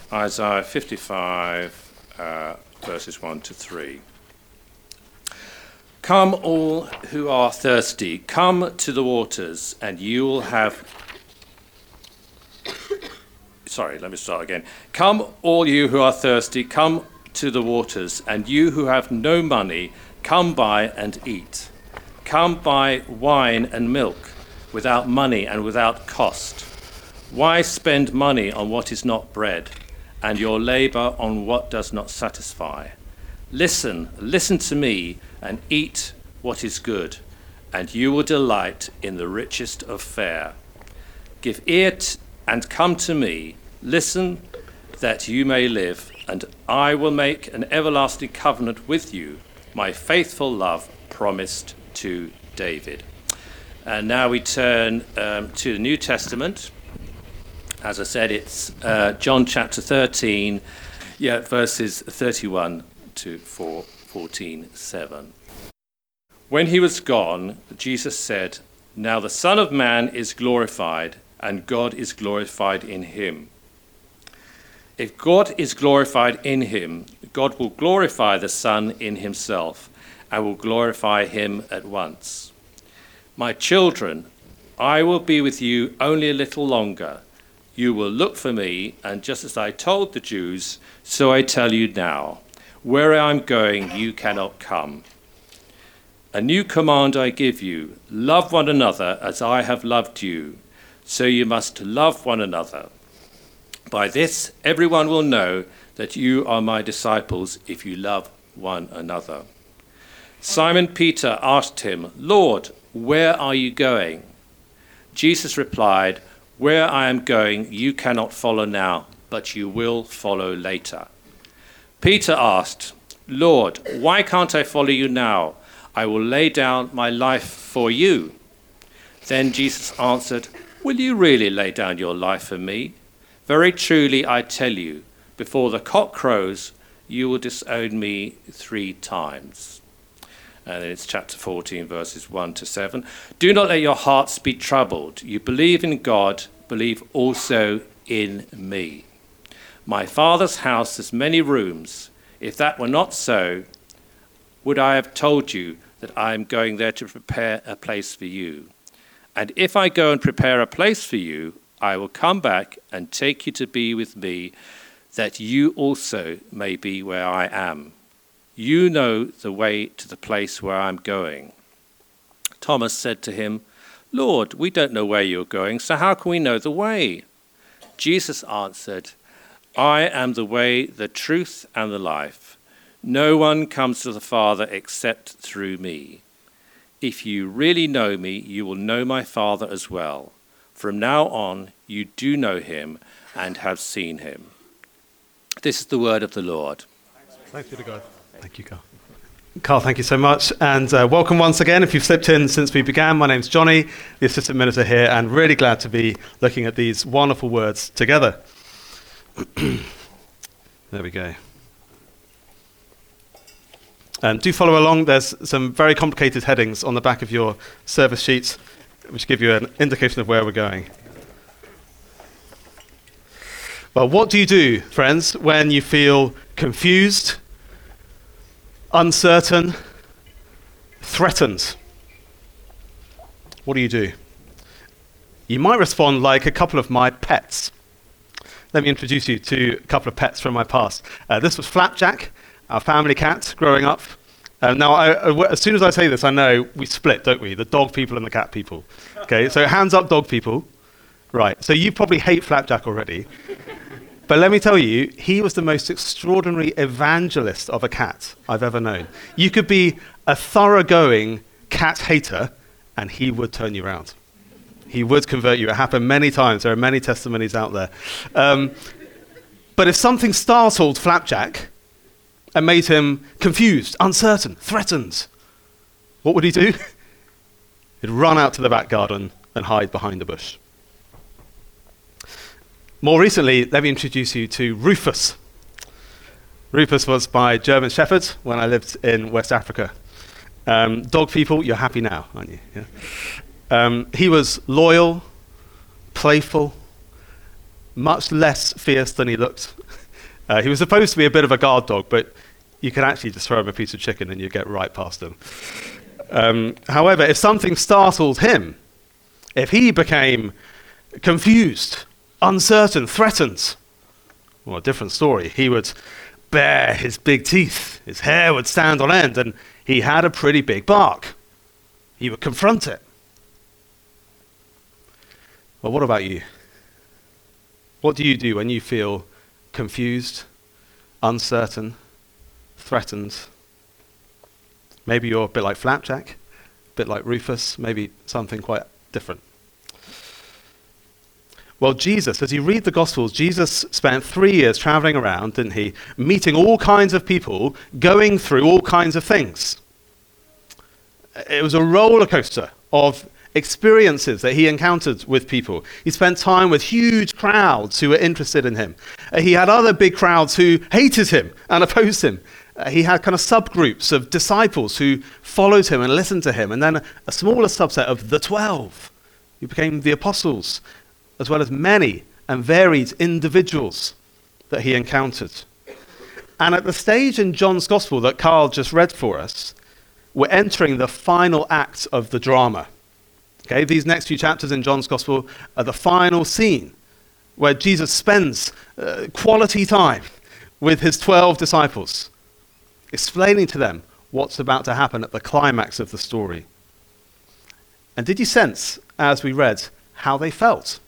Isaiah 55, verses 1 to 3. Come all who are thirsty, come to the waters, and you will have... Sorry, let me start again. Come all you who are thirsty, come to the waters, and you who have no money, come buy and eat. Come buy wine and milk without money and without cost. Why spend money on what is not bread, and your labor on what does not satisfy? Listen to me, and eat what is good, and you will delight in the richest of fare. Give ear and come to me, listen that you may live, and I will make an everlasting covenant with you, my faithful love promised to David. And now we turn to the New Testament. As I said, it's John chapter 13, verses 31 to 14:7. When he was gone, Jesus said, "Now the Son of Man is glorified, and God is glorified in him. If God is glorified in him, God will glorify the Son in himself, and will glorify him at once. My children, I will be with you only a little longer. You will look for me, and just as I told the Jews, so I tell you now, where I am going, you cannot come. A new command I give you, love one another as I have loved you, so you must love one another. By this, everyone will know that you are my disciples if you love one another." Simon Peter asked him, "Lord, where are you going?" Jesus replied, "Where I am going, you cannot follow now, but you will follow later." Peter asked, "Lord, why can't I follow you now? I will lay down my life for you." Then Jesus answered, "Will you really lay down your life for me? Very truly I tell you, before the cock crows, you will disown me 3 times. And then it's chapter 14, verses 1 to 7. "Do not let your hearts be troubled. You believe in God, believe also in me. My Father's house has many rooms. If that were not so, would I have told you that I am going there to prepare a place for you? And if I go and prepare a place for you, I will come back and take you to be with me, that you also may be where I am. You know the way to the place where I am going." Thomas said to him, "Lord, we don't know where you're going, so how can we know the way?" Jesus answered, "I am the way, the truth, and the life. No one comes to the Father except through me. If you really know me, you will know my Father as well. From now on, you do know him and have seen him." This is the word of the Lord. Thanks be to God. Thank you, Carl. Carl, thank you so much. And welcome once again. If you've slipped in since we began, my name's Johnny, the assistant minister here, and really glad to be looking at these wonderful words together. There we go. Do follow along. There's some very complicated headings on the back of your service sheets, which give you an indication of where we're going. Well, what do you do, friends, when you feel confused, uncertain, threatened? What do you do? You might respond like a couple of my pets. Let me introduce you to a couple of pets from my past. This was Flapjack, our family cat growing up. Now, as soon as I say this, I know we split, don't we? The dog people and the cat people. Okay, so hands up, dog people. Right, so you probably hate Flapjack already. But let me tell you, he was the most extraordinary evangelist of a cat I've ever known. You could be a thoroughgoing cat hater, and he would turn you around. He would convert you. It happened many times. There are many testimonies out there. But if something startled Flapjack and made him confused, uncertain, threatened, what would he do? He'd run out to the back garden and hide behind a bush. More recently, let me introduce you to Rufus. Rufus was my German Shepherd when I lived in West Africa. Dog people, you're happy now, aren't you? Yeah. He was loyal, playful, much less fierce than he looked. He was supposed to be a bit of a guard dog, but you can actually just throw him a piece of chicken and you get right past him. However, if something startled him, if he became confused, uncertain, threatened, well, a different story. He would bare his big teeth, his hair would stand on end, and he had a pretty big bark. He would confront it. Well, what about you? What do you do when you feel confused, uncertain, threatened? Maybe you're a bit like Flapjack, a bit like Rufus, maybe something quite different. Well, Jesus, as you read the Gospels, Jesus spent 3 years traveling around, didn't he? Meeting all kinds of people, going through all kinds of things. It was a roller coaster of experiences that he encountered with people. He spent time with huge crowds who were interested in him. He had other big crowds who hated him and opposed him. He had kind of subgroups of disciples who followed him and listened to him, and then a smaller subset of the 12 who became the apostles, as well as many and varied individuals that he encountered. And at the stage in John's Gospel that Carl just read for us, we're entering the final act of the drama. Okay, these next few chapters in John's Gospel are the final scene where Jesus spends quality time with his 12 disciples, explaining to them what's about to happen at the climax of the story. And did you sense, as we read, how they felt?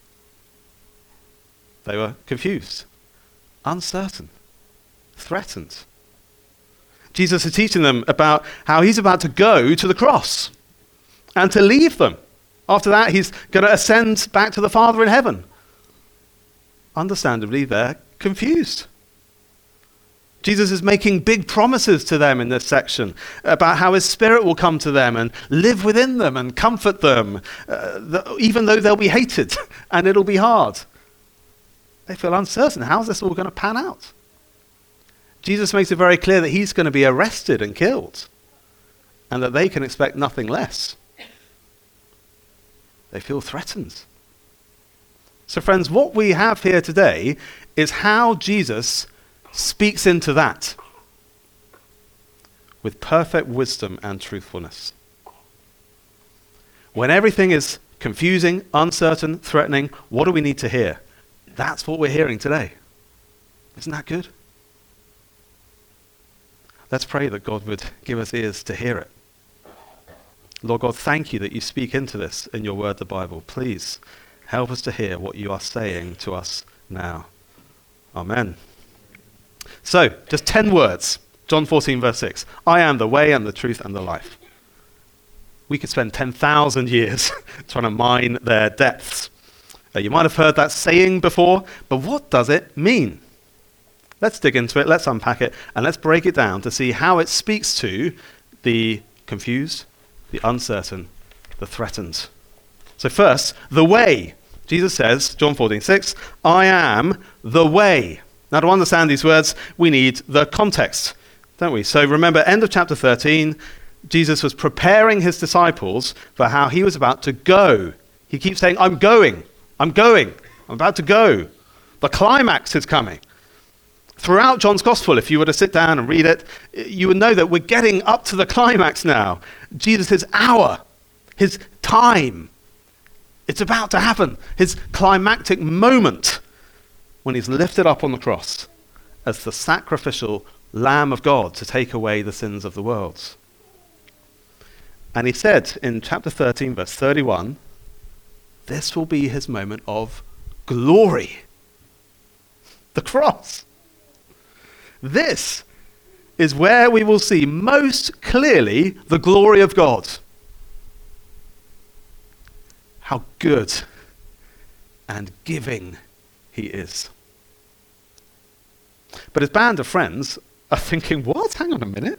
They were confused, uncertain, threatened. Jesus is teaching them about how he's about to go to the cross and to leave them. After that, he's going to ascend back to the Father in heaven. Understandably, they're confused. Jesus is making big promises to them in this section about how his Spirit will come to them and live within them and comfort them, even though they'll be hated and it'll be hard. They feel uncertain. How's this all going to pan out? Jesus makes it very clear that he's going to be arrested and killed, and that they can expect nothing less. They feel threatened. So friends, what we have here today is how Jesus speaks into that with perfect wisdom and truthfulness. When everything is confusing, uncertain, threatening, what do we need to hear? That's what we're hearing today. Isn't that good? Let's pray that God would give us ears to hear it. Lord God, thank you that you speak into this in your word, the Bible. Please help us to hear what you are saying to us now. Amen. So, just 10 words. John 14, verse 6. I am the way and the truth and the life. We could spend 10,000 years trying to mine their depths. You might have heard that saying before, but what does it mean? Let's dig into it, let's unpack it, and let's break it down to see how it speaks to the confused, the uncertain, the threatened. So first, the way. Jesus says, John 14:6, I am the way. Now to understand these words, we need the context, don't we? So remember, end of chapter 13, Jesus was preparing his disciples for how he was about to go. He keeps saying, I'm going, I'm about to go. The climax is coming. Throughout John's Gospel, if you were to sit down and read it, you would know that we're getting up to the climax now. Jesus' hour, his time, it's about to happen. His climactic moment when he's lifted up on the cross as the sacrificial Lamb of God to take away the sins of the world. And he said in chapter 13, verse 31, this will be his moment of glory. The cross. This is where we will see most clearly the glory of God. How good and giving he is. But his band of friends are thinking, what? Hang on a minute.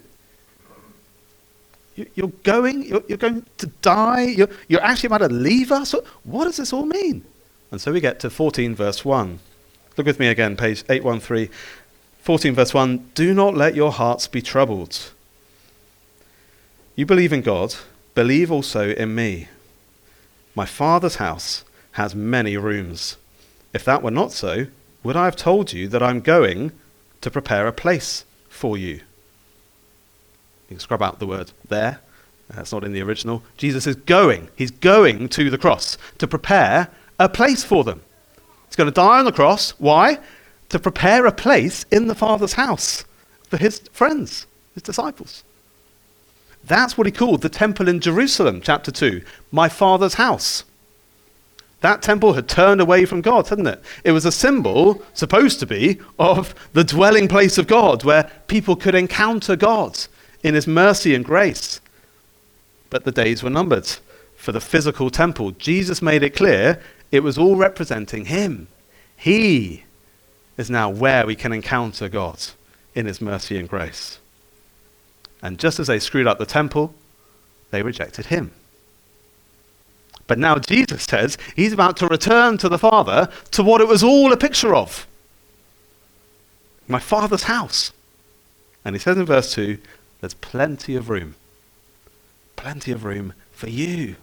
You're going to die? You're actually about to leave us? What does this all mean? And so we get to 14 verse 1. Look with me again, page 813. 14 verse 1, do not let your hearts be troubled. You believe in God, believe also in me. My Father's house has many rooms. If that were not so, would I have told you that I'm going to prepare a place for you? You can scrub out the word there. That's not in the original. Jesus is going. He's going to the cross to prepare a place for them. He's going to die on the cross. Why? To prepare a place in the Father's house for his friends, his disciples. That's what he called the temple in Jerusalem, chapter 2, my Father's house. That temple had turned away from God, hadn't it? It was a symbol, supposed to be, of the dwelling place of God, where people could encounter God in his mercy and grace. But the days were numbered for the physical temple. Jesus made it clear it was all representing him. He is now where we can encounter God in his mercy and grace. And just as they screwed up the temple, they rejected him. But now Jesus says he's about to return to the Father to what it was all a picture of. My Father's house. And he says in verse 2, there's plenty of room. Plenty of room for you.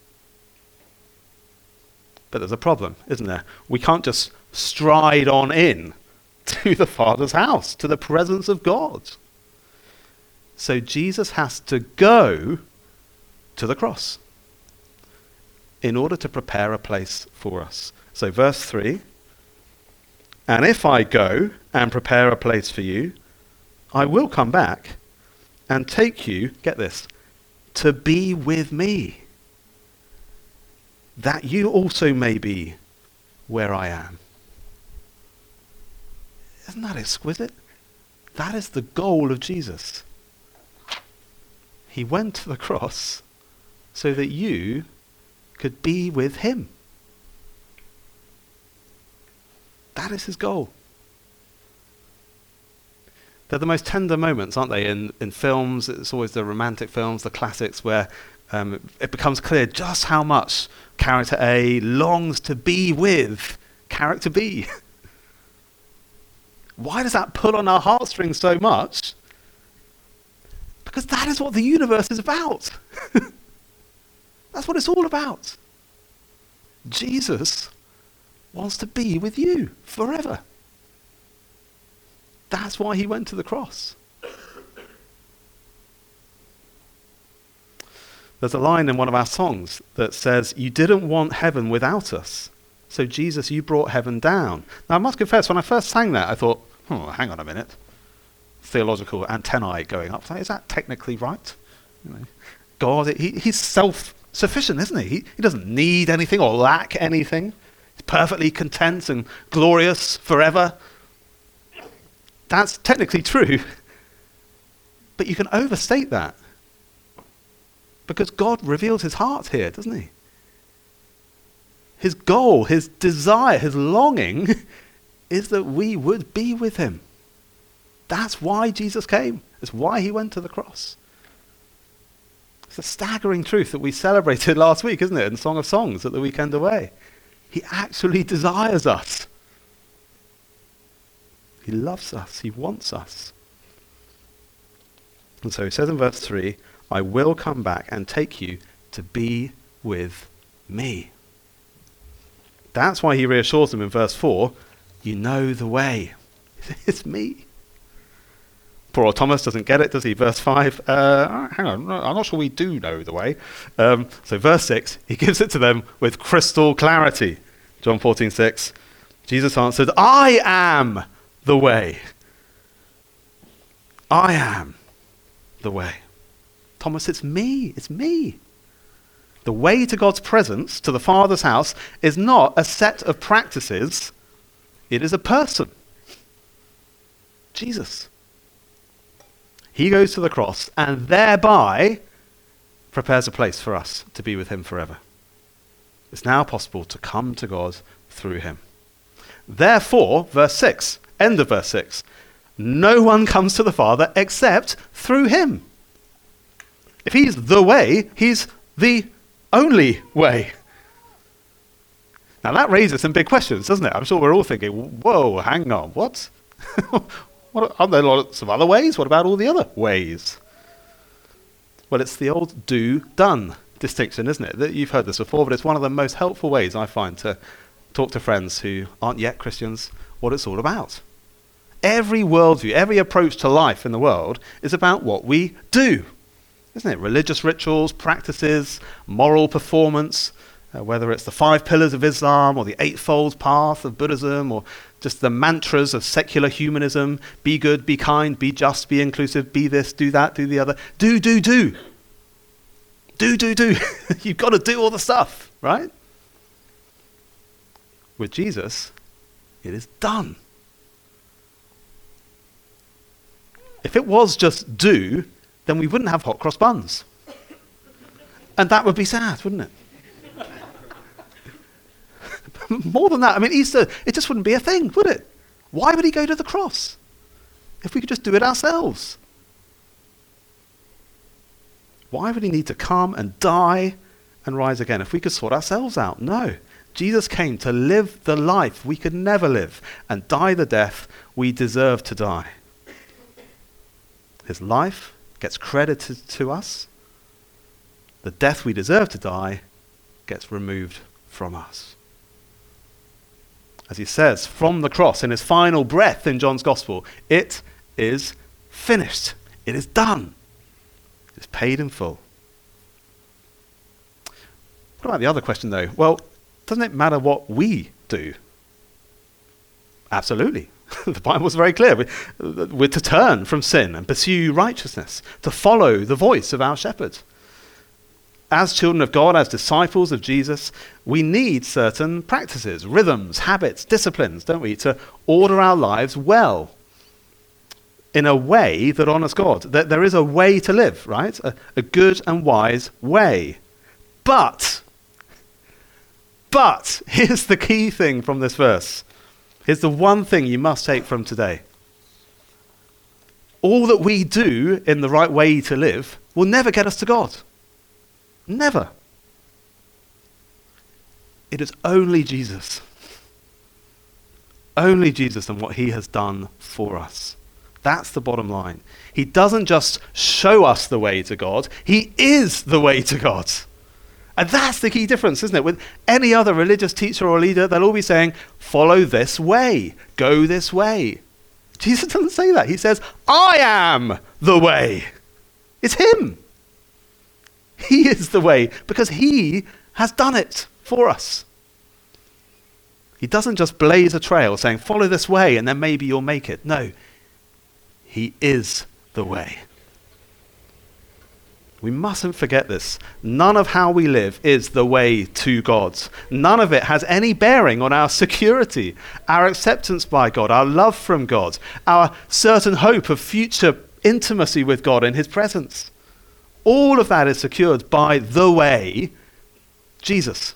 But there's a problem, isn't there? We can't just stride on in to the Father's house, to the presence of God. So Jesus has to go to the cross in order to prepare a place for us. So verse 3, and if I go and prepare a place for you, I will come back and take you, get this, to be with me, that you also may be where I am. Isn't that exquisite? That is the goal of Jesus. He went to the cross so that you could be with him. That is his goal. They're the most tender moments, aren't they, in films? It's always the romantic films, the classics, where it becomes clear just how much character A longs to be with character B. Why does that pull on our heartstrings so much? Because that is what the universe is about. That's what it's all about. Jesus wants to be with you forever. That's why he went to the cross. There's a line in one of our songs that says, you didn't want heaven without us. So Jesus, you brought heaven down. Now I must confess, when I first sang that, I thought, hang on a minute. Theological antennae going up. Is that technically right? God, he's self-sufficient, isn't he? He doesn't need anything or lack anything. He's perfectly content and glorious forever. That's technically true. But you can overstate that. Because God reveals his heart here, doesn't he? His goal, his desire, his longing is that we would be with him. That's why Jesus came. It's why he went to the cross. It's a staggering truth that we celebrated last week, isn't it? In Song of Songs at the weekend away. He actually desires us. He loves us. He wants us. And so he says in verse 3, I will come back and take you to be with me. That's why he reassures them in verse 4, you know the way. It's me. Poor old Thomas doesn't get it, does he? Verse 5, hang on, I'm not sure we do know the way. So verse 6, he gives it to them with crystal clarity. John 14:6, Jesus answered, I am the way. I am the way. Thomas, it's me. It's me. The way to God's presence, to the Father's house, is not a set of practices. It is a person. Jesus. He goes to the cross and thereby prepares a place for us to be with him forever. It's now possible to come to God through him. Therefore, verse 6, end of verse 6, no one comes to the Father except through him. If he's the way, he's the only way. Now that raises some big questions, doesn't it? I'm sure we're all thinking, whoa, hang on, what? Aren't there lots of other ways? What about all the other ways? Well, it's the old do-done distinction, isn't it? You've heard this before, but it's one of the most helpful ways I find to talk to friends who aren't yet Christians what it's all about. Every worldview, every approach to life in the world is about what we do, isn't it? Religious rituals, practices, moral performance, whether it's the 5 pillars of Islam or the Eightfold Path of Buddhism or just the mantras of secular humanism: be good, be kind, be just, be inclusive, be this, do that, do the other. Do. You've got to do all the stuff, right? With Jesus, it is done. If it was just do, then we wouldn't have hot cross buns. And that would be sad, wouldn't it? More than that, I mean, Easter, it just wouldn't be a thing, would it? Why would he go to the cross if we could just do it ourselves? Why would he need to come and die and rise again if we could sort ourselves out? No. Jesus came to live the life we could never live and die the death we deserve to die. His life gets credited to us. The death we deserve to die gets removed from us. As he says from the cross in his final breath in John's Gospel, it is finished. It is done. It is paid in full. What about the other question, though? Well, doesn't it matter what we do? Absolutely. The Bible's very clear. We're to turn from sin and pursue righteousness, to follow the voice of our shepherd. As children of God, as disciples of Jesus, we need certain practices, rhythms, habits, disciplines, don't we, to order our lives well in a way that honors God. There is a way to live, right? A good and wise way. But, here's the key thing from this verse. Here's the one thing you must take from today. All that we do in the right way to live will never get us to God. Never. It is only Jesus. Only Jesus and what he has done for us. That's the bottom line. He doesn't just show us the way to God. He is the way to God. And that's the key difference, isn't it? With any other religious teacher or leader, they'll all be saying, follow this way, go this way. Jesus doesn't say that. He says, I am the way. It's him. He is the way because he has done it for us. He doesn't just blaze a trail saying, follow this way and then maybe you'll make it. No, he is the way. We mustn't forget this. None of how we live is the way to God. None of it has any bearing on our security, our acceptance by God, our love from God, our certain hope of future intimacy with God in his presence. All of that is secured by the way, Jesus.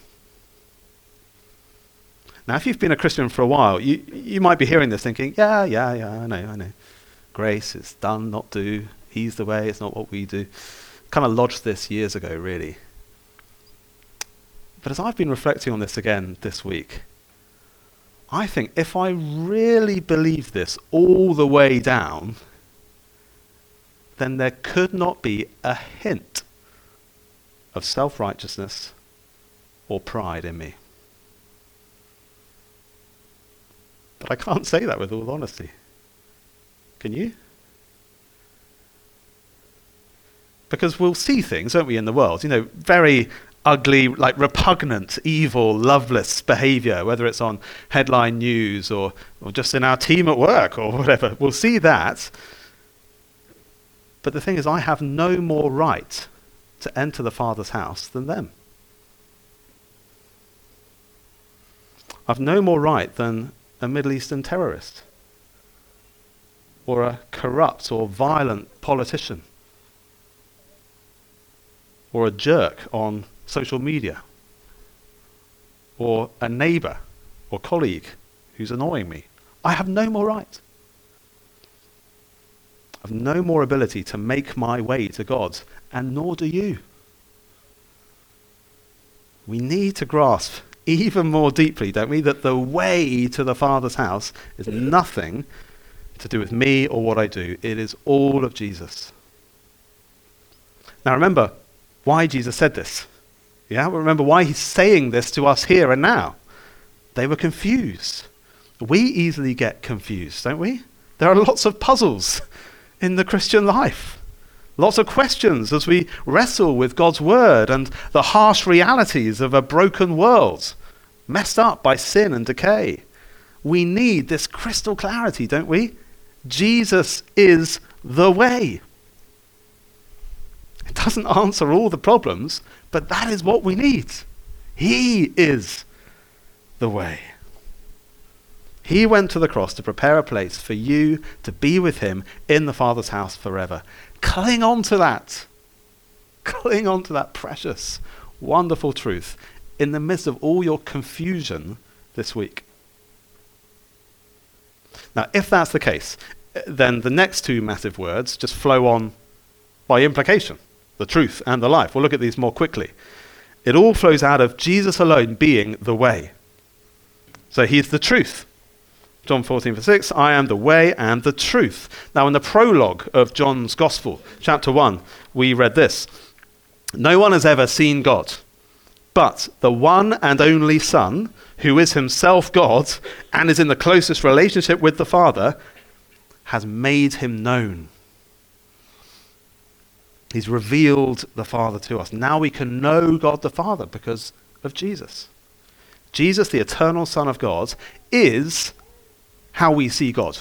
Now, if you've been a Christian for a while, you might be hearing this thinking, yeah, I know. Grace, it's done, not do. He's the way, it's not what we do. Kind of lodged this years ago, really. But as I've been reflecting on this again this week, I think if I really believe this all the way down, then there could not be a hint of self-righteousness or pride in me. But I can't say that with all honesty. Can you? Because we'll see things, won't we, in the world, very ugly, like repugnant, evil, loveless behavior, whether it's on headline news or just in our team at work or whatever. We'll see that. But the thing is, I have no more right to enter the Father's house than them. I've no more right than a Middle Eastern terrorist or a corrupt or violent politician or a jerk on social media or a neighbor or colleague who's annoying me. I have no more right. I have no more ability to make my way to God, and nor do you. We need to grasp even more deeply, don't we, that the way to the Father's house is nothing to do with me or what I do. It is all of Jesus. Now remember why Jesus said this. Yeah, remember why he's saying this to us here and now. They were confused. We easily get confused, don't we? There are lots of puzzles in the Christian life. Lots of questions as we wrestle with God's word and the harsh realities of a broken world, messed up by sin and decay. We need this crystal clarity, don't we? Jesus is the way. It doesn't answer all the problems, but that is what we need. He is the way. He went to the cross to prepare a place for you to be with him in the Father's house forever. Cling on to that. Cling on to that precious, wonderful truth in the midst of all your confusion this week. Now, if that's the case, then the next two massive words just flow on by implication, the truth and the life. We'll look at these more quickly. It all flows out of Jesus alone being the way. So he's the truth. John 14, verse 6, I am the way and the truth. Now in the prologue of John's Gospel, chapter 1, we read this. No one has ever seen God, but the one and only Son, who is himself God and is in the closest relationship with the Father, has made him known. He's revealed the Father to us. Now we can know God the Father because of Jesus. Jesus, the eternal Son of God, is how we see God.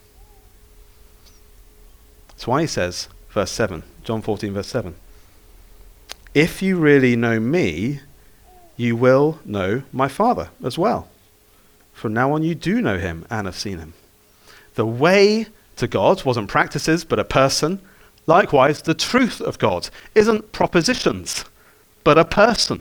That's why he says, verse 7, John 14, verse 7, if you really know me, you will know my Father as well. From now on you do know him and have seen him. The way to God wasn't practices, but a person. Likewise, the truth of God isn't propositions, but a person.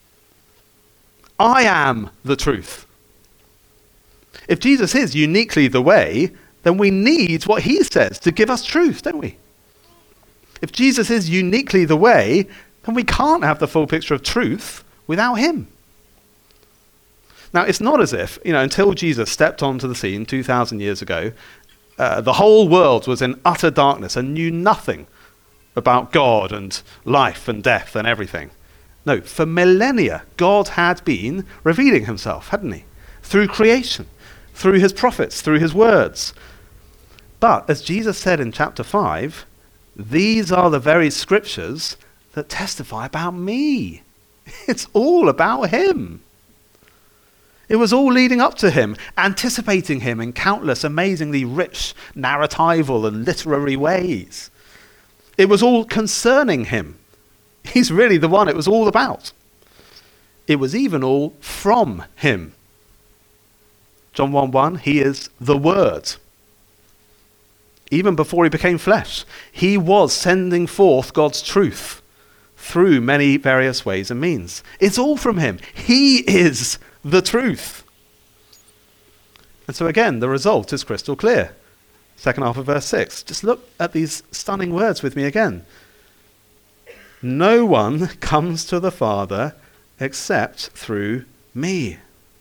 I am the truth. If Jesus is uniquely the way, then we need what he says to give us truth, don't we? If Jesus is uniquely the way, then we can't have the full picture of truth without him. Now, it's not as if, until Jesus stepped onto the scene 2,000 years ago, the whole world was in utter darkness and knew nothing about God and life and death and everything. No, for millennia, God had been revealing himself, hadn't he? Through creation, through his prophets, through his words. But as Jesus said in chapter 5, these are the very scriptures that testify about me. It's all about him. It was all leading up to him, anticipating him in countless amazingly rich narratival and literary ways. It was all concerning him. He's really the one it was all about. It was even all from him. John 1:1, he is the Word. Even before he became flesh, he was sending forth God's truth through many various ways and means. It's all from him. He is the truth. And so again, the result is crystal clear. Second half of verse 6. Just look at these stunning words with me again. No one comes to the Father except through me.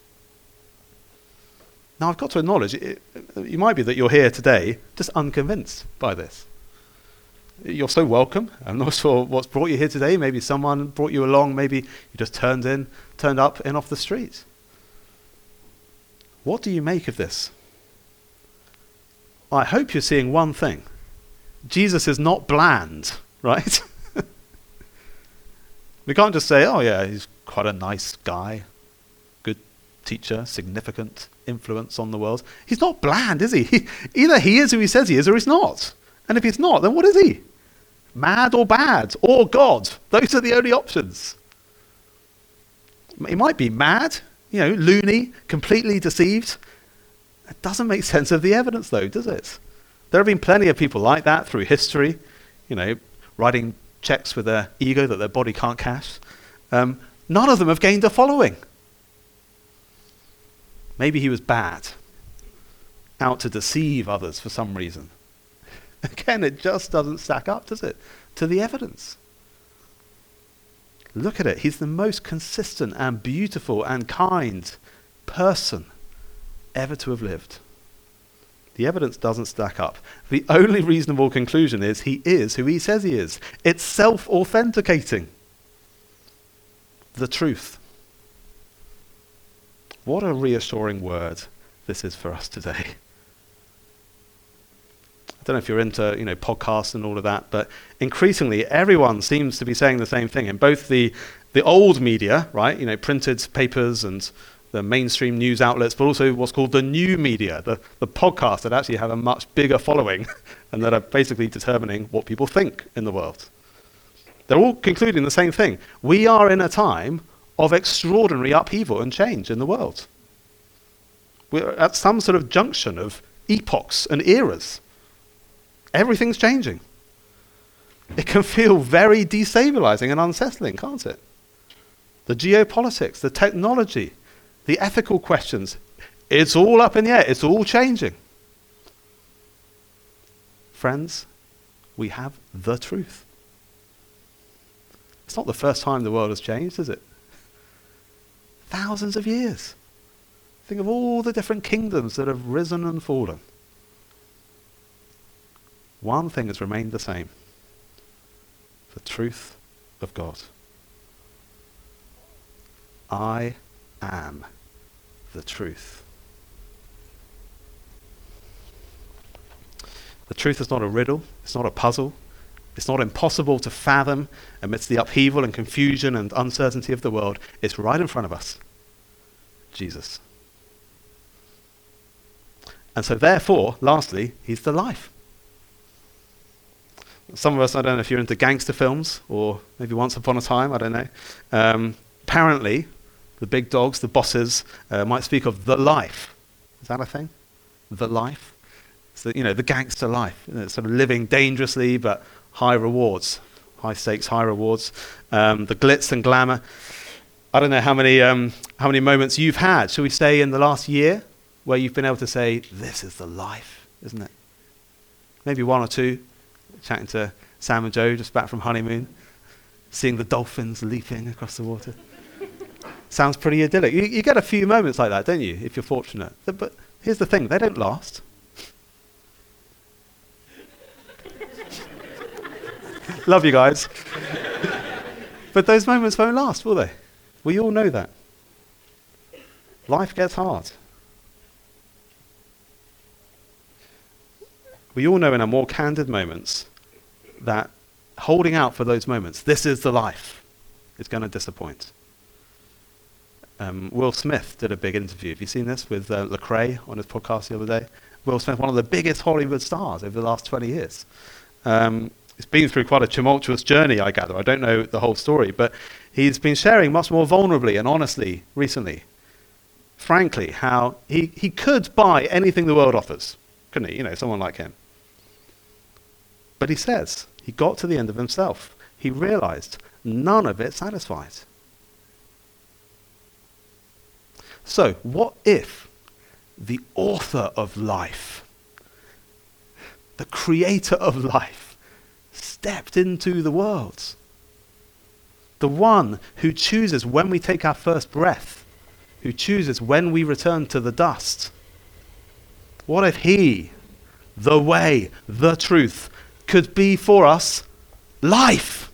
Now, I've got to acknowledge, it might be that you're here today just unconvinced by this. You're so welcome. I'm not sure what's brought you here today. Maybe someone brought you along. Maybe you just turned up in off the street. What do you make of this? I hope you're seeing one thing. Jesus is not bland, right? We can't just say, oh yeah, he's quite a nice guy, good teacher, significant influence on the world. He's not bland, is he? Either he is who he says he is or he's not. And if he's not, then what is he? Mad or bad or God? Those are the only options. He might be mad, loony, completely deceived. It doesn't make sense of the evidence though, does it? There have been plenty of people like that through history, writing checks with their ego that their body can't cash. None of them have gained a following. Maybe he was bad, out to deceive others for some reason. Again, it just doesn't stack up, does it, to the evidence? Look at it. He's the most consistent and beautiful and kind person ever to have lived. The evidence doesn't stack up. The only reasonable conclusion is he is who he says he is. It's self-authenticating. The truth. What a reassuring word this is for us today. I don't know if you're into, podcasts and all of that, but increasingly everyone seems to be saying the same thing in both the old media, right? Printed papers and the mainstream news outlets, but also what's called the new media, the podcasts that actually have a much bigger following and that are basically determining what people think in the world. They're all concluding the same thing. We are in a time of extraordinary upheaval and change in the world. We're at some sort of junction of epochs and eras. Everything's changing. It can feel very destabilizing and unsettling, can't it? The geopolitics, the technology, the ethical questions, it's all up in the air. It's all changing. Friends, we have the truth. It's not the first time the world has changed, is it? Thousands of years. Think of all the different kingdoms that have risen and fallen. One thing has remained the same: the truth of God. I am the truth. The truth is not a riddle, it's not a puzzle, it's not impossible to fathom amidst the upheaval and confusion and uncertainty of the world. It's right in front of us. Jesus. And so therefore, lastly, he's the life. Some of us, I don't know if you're into gangster films, or maybe Once Upon a Time, I don't know. Apparently, the big dogs, the bosses, might speak of the life. Is that a thing? The life? So, the gangster life. Sort of living dangerously, but high rewards. High stakes, high rewards. The glitz and glamour. I don't know how many moments you've had, shall we say, in the last year, where you've been able to say, this is the life, isn't it? Maybe one or two. Chatting to Sam and Joe just back from honeymoon, seeing the dolphins leaping across the water. Sounds pretty idyllic. You get a few moments like that, don't you, if you're fortunate. But here's the thing, they don't last. Love you guys. But those moments won't last, will they? We all know that. Life gets hard. We all know in our more candid moments that holding out for those moments, this is the life, is going to disappoint. Will Smith did a big interview. Have you seen this with Lecrae on his podcast the other day? Will Smith, one of the biggest Hollywood stars over the last 20 years. He's been through quite a tumultuous journey, I gather. I don't know the whole story, but he's been sharing much more vulnerably and honestly recently, frankly, how he could buy anything the world offers, couldn't he? Someone like him. But he says he got to the end of himself. He realized none of it satisfied. So, what if the author of life, the creator of life, stepped into the world? The one who chooses when we take our first breath, who chooses when we return to the dust. What if he, the way, the truth, could be for us life?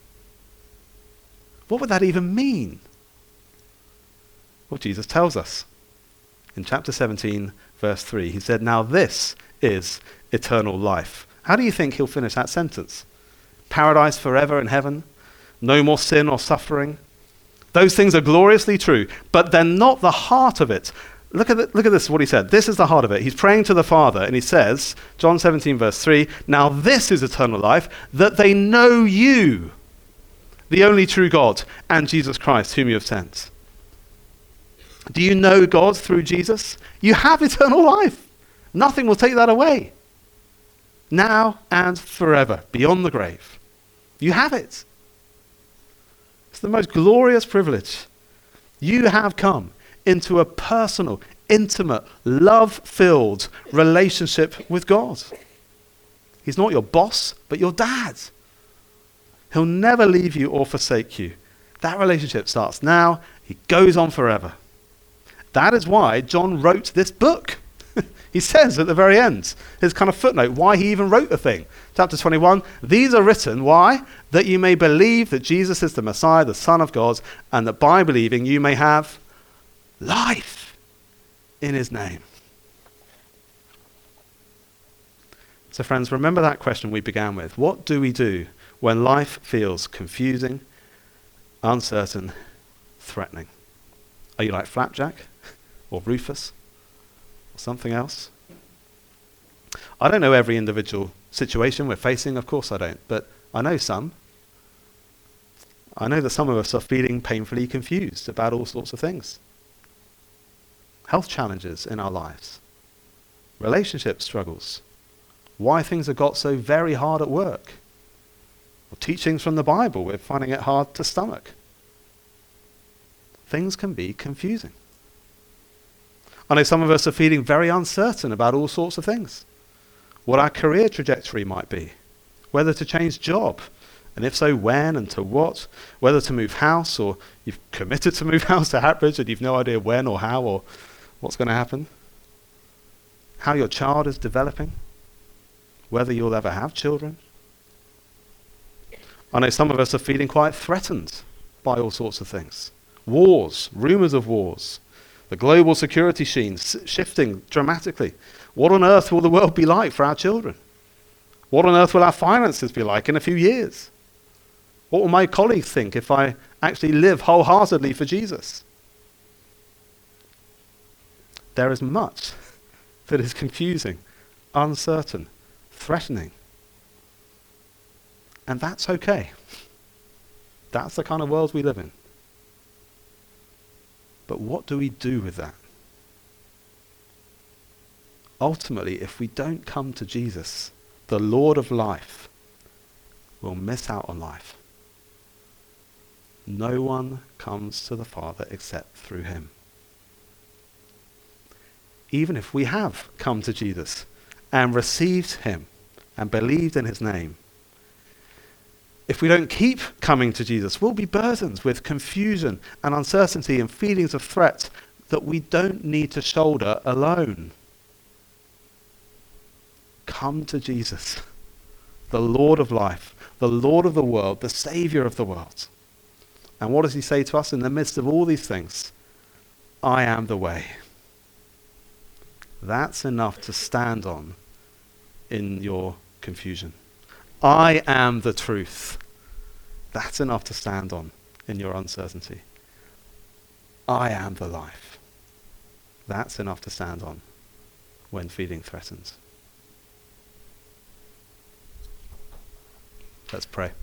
What would that even mean? Well, Jesus tells us in chapter 17, verse 3. He said, now this is eternal life. How do you think he'll finish that sentence? Paradise forever in heaven, no more sin or suffering. Those things are gloriously true, but they're not the heart of it. Look at this, what he said. This is the heart of it. He's praying to the Father, and he says, John 17, verse 3, now this is eternal life, that they know you, the only true God, and Jesus Christ, whom you have sent. Do you know God through Jesus? You have eternal life. Nothing will take that away. Now and forever, beyond the grave. You have it. It's the most glorious privilege. You have come into a personal, intimate, love-filled relationship with God. He's not your boss, but your dad. He'll never leave you or forsake you. That relationship starts now. He goes on forever. That is why John wrote this book. He says at the very end, his kind of footnote, why he even wrote the thing. Chapter 21, these are written, why? That you may believe that Jesus is the Messiah, the Son of God, and that by believing you may have life in his name. So friends, remember that question we began with. What do we do when life feels confusing, uncertain, threatening? Are you like Flapjack or Rufus or something else? I don't know every individual situation we're facing, of course I don't, but I know some. I know that some of us are feeling painfully confused about all sorts of things. Health challenges in our lives, relationship struggles, why things have got so very hard at work, or teachings from the Bible we're finding it hard to stomach. Things can be confusing. I know some of us are feeling very uncertain about all sorts of things. What our career trajectory might be, whether to change job, and if so, when and to what, whether to move house, or you've committed to move house to Hatbridge and you've no idea when or how or what's going to happen, how your child is developing, whether you'll ever have children. I know some of us are feeling quite threatened by all sorts of things. Wars, rumours of wars, the global security scene shifting dramatically. What on earth will the world be like for our children? What on earth will our finances be like in a few years? What will my colleagues think if I actually live wholeheartedly for Jesus? There is much that is confusing, uncertain, threatening. And that's okay. That's the kind of world we live in. But what do we do with that? Ultimately, if we don't come to Jesus, the Lord of life, we'll miss out on life. No one comes to the Father except through him. Even if we have come to Jesus and received him and believed in his name, if we don't keep coming to Jesus, we'll be burdened with confusion and uncertainty and feelings of threat that we don't need to shoulder alone. Come to Jesus, the Lord of life, the Lord of the world, the Savior of the world. And what does he say to us in the midst of all these things? I am the way. That's enough to stand on in your confusion. I am the truth. That's enough to stand on in your uncertainty. I am the life. That's enough to stand on when feeling threatened. Let's pray.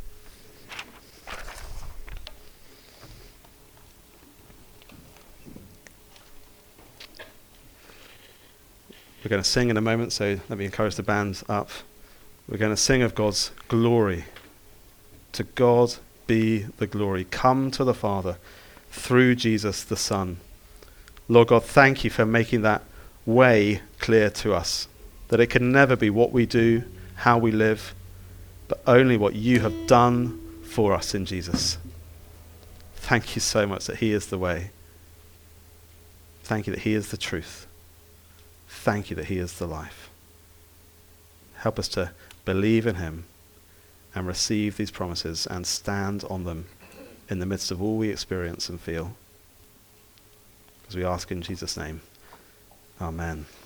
We're going to sing in a moment, so let me encourage the band up. We're going to sing of God's glory. To God be the glory. Come to the Father through Jesus the Son. Lord God, thank you for making that way clear to us, that it can never be what we do, how we live, but only what you have done for us in Jesus. Thank you so much that he is the way. Thank you that he is the truth. Thank you that he is the life. Help us to believe in him and receive these promises and stand on them in the midst of all we experience and feel. As we ask in Jesus' name, amen.